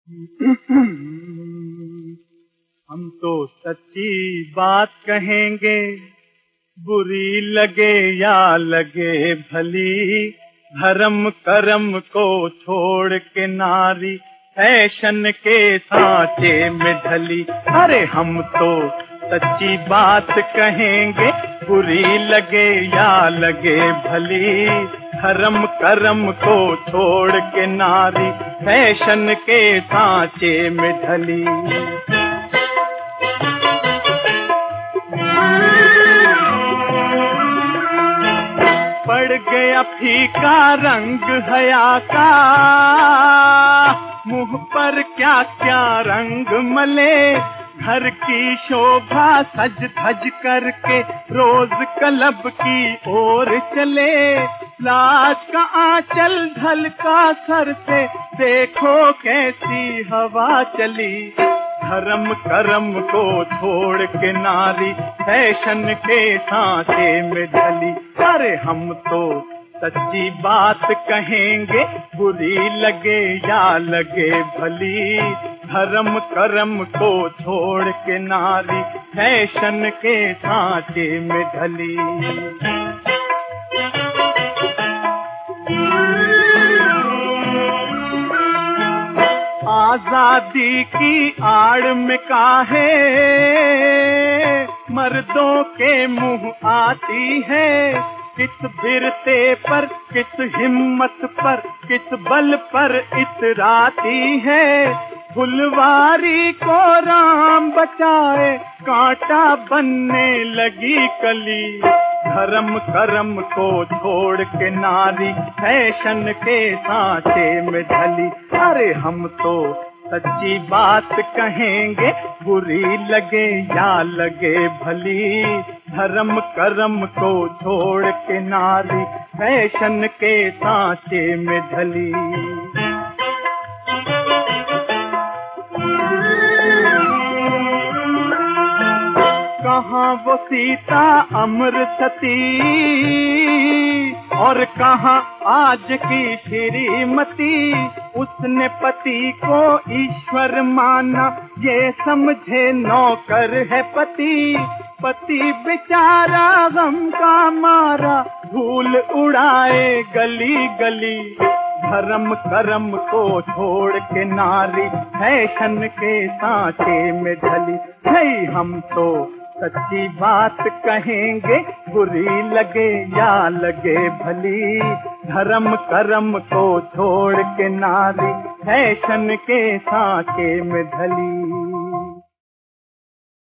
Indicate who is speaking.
Speaker 1: हम तो सच्ची बात कहेंगे, बुरी लगे या लगे भली, धर्म कर्म को छोड़ के नारी फैशन के सांचे में ढली। अरे हम तो सच्ची बात कहेंगे, बुरी लगे या लगे भली, धर्म कर्म को छोड़ के नारी फैशन के सांचे में ढली। पड़ गया फीका रंग हया का, मुंह पर क्या क्या रंग मले, घर की शोभा सज धज करके रोज क्लब की ओर चले। लाज का आंचल ढलका सर से, देखो कैसी हवा चली, धर्म कर्म को छोड़ के नारी फैशन के सांचे में ढली। अरे हम तो सच्ची बात कहेंगे, बुरी लगे या लगे भली, धर्म कर्म को छोड़ के नारी फैशन के सांचे में ढली। आजादी की आड़ में काहे मर्दों के मुंह आती है, किस बिरते पर किस हिम्मत पर किस बल पर इतराती है। फुलवारी को राम बचाए, कांटा बनने लगी कली, धर्म कर्म को छोड़ के नारी फैशन के सांचे में ढली। अरे हम तो सच्ची बात कहेंगे, बुरी लगे या लगे भली, धर्म कर्म को छोड़ के नारी फैशन के सांचे में ढली। कहाँ वो सीता अमर सती, और कहाँ आज की श्रीमती, उसने पति को ईश्वर माना, ये समझे नौकर है पति। पति बेचारा गम का मारा, धूल उड़ाए गली गली, धर्म कर्म को छोड़ के नारी फैशन के सांचे में ढली। नहीं हम तो सच्ची बात कहेंगे, बुरी लगे या लगे भली, धर्म कर्म को छोड़ के नारी फैशन के सांचे में ढली।